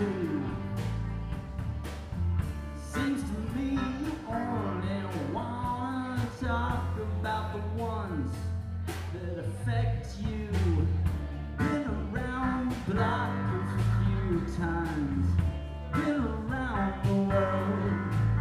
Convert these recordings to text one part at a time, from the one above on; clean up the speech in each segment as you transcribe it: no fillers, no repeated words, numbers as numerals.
too. Seems to me you only wanna talk about the ones that affect you. Been around the block a few times, been around the world.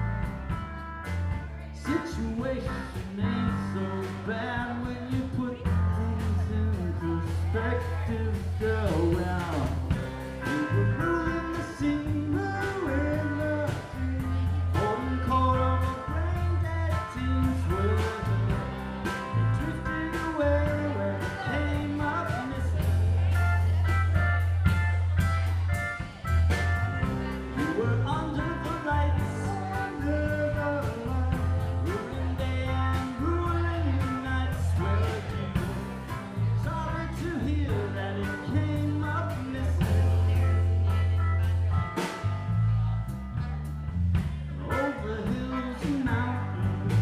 Situation ain't so bad when you put things in perspective, girl. Well, we were ruling the scene, in the scene, holding court on the brain-dead teams with they drifted away when it came up missing. We were under the lights, ruling day and ruling nights. Well, you sorry to hear that it came up missing. Over hills and mountains,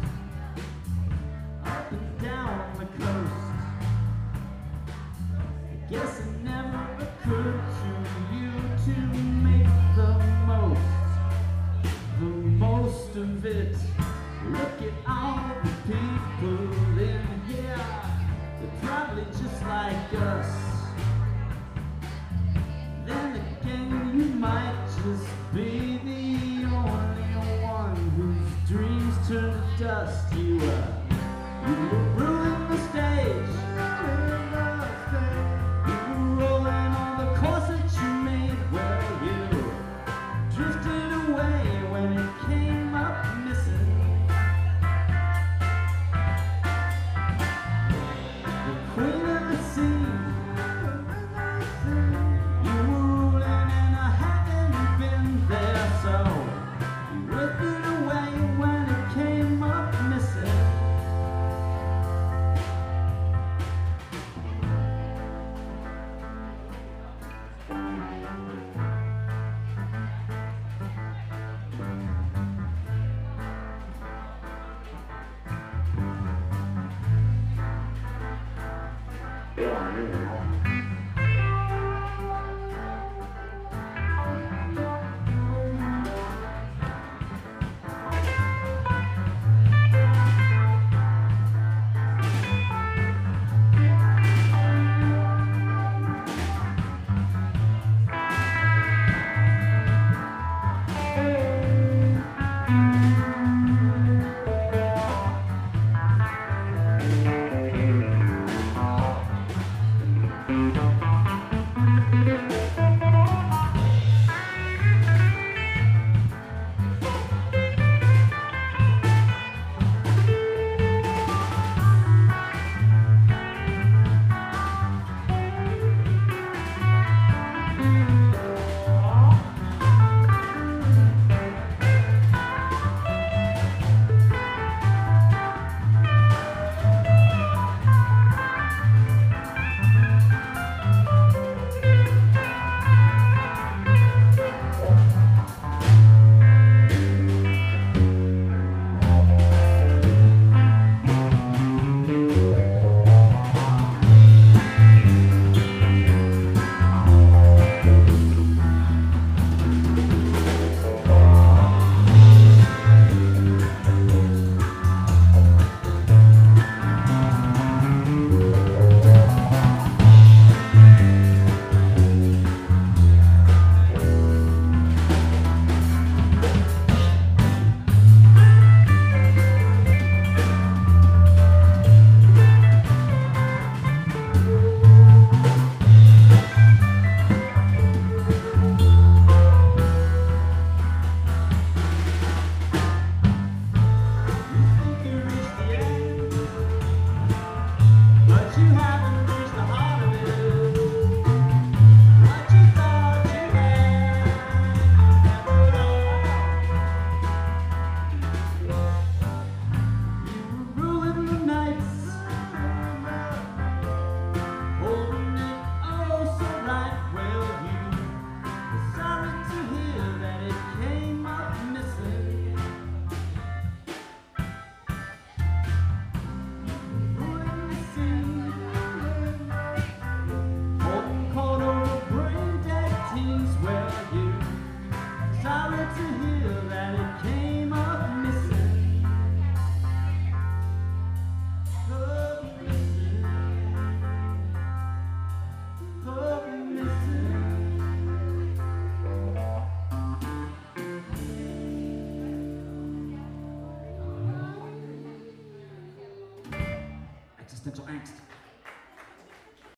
up and down the coast. I guess it never occurred to you to make the most of it. Look at all the people in here, they're probably just like us. Then again, you might just be the only one whose dreams turn to dust. You were ruling the stage, you were rolling on the course that you made. Well, you drifted away when it came up missing. The queen of the sea, you were ruling and I haven't been there, so you drifted away when it came up missing. existential angst.